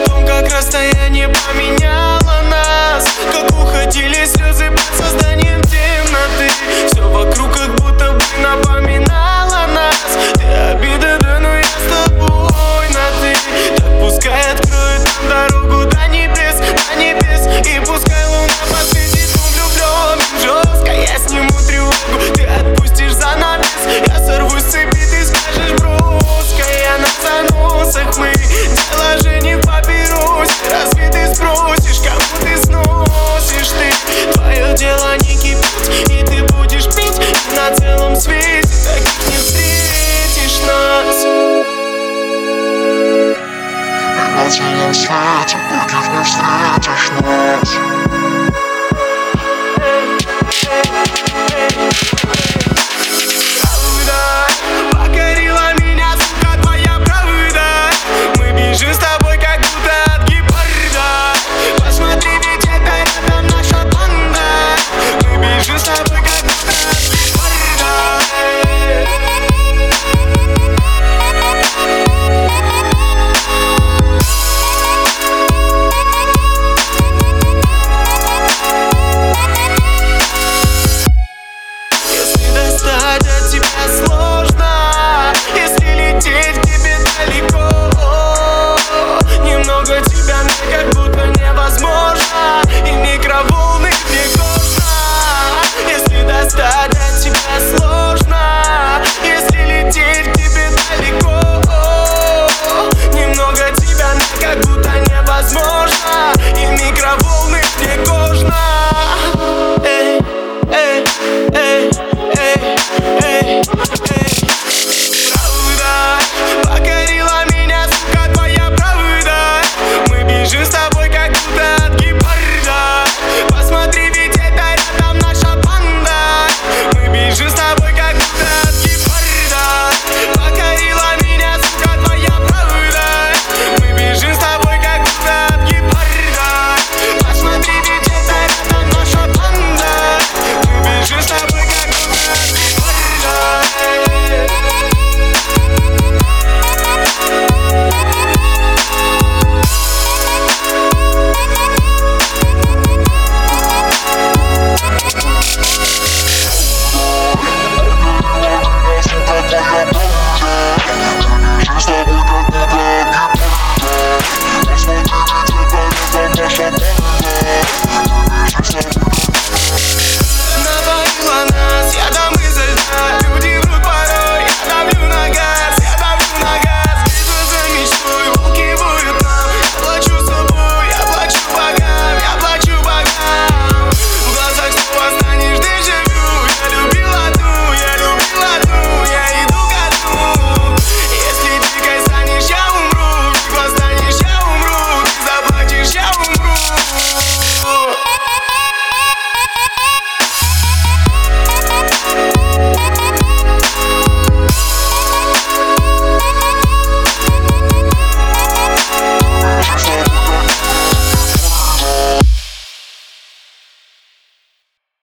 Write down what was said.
том, как расстояние поменяло нас, как уходили слезы под созданием темноты. Все вокруг как будто бы напоминало нас. Ты обида, да, но я с тобой на ты. Так пускай откроет нам дорогу до небес, до небес. И пускай луна подсветит двум влюбленным жестко. Я сниму тревогу, ты отпустишь занавес. Я сорвусь с цепи, ты скажешь броско. Я на заносах, мы дело же не в папиросе. Разве ты спросишь, кому ты сносишь ты? Твое дело не кипеть, и ты будешь пить. И на целом свете таких не встретишь нас. И на целом свете таких не встретишь нас.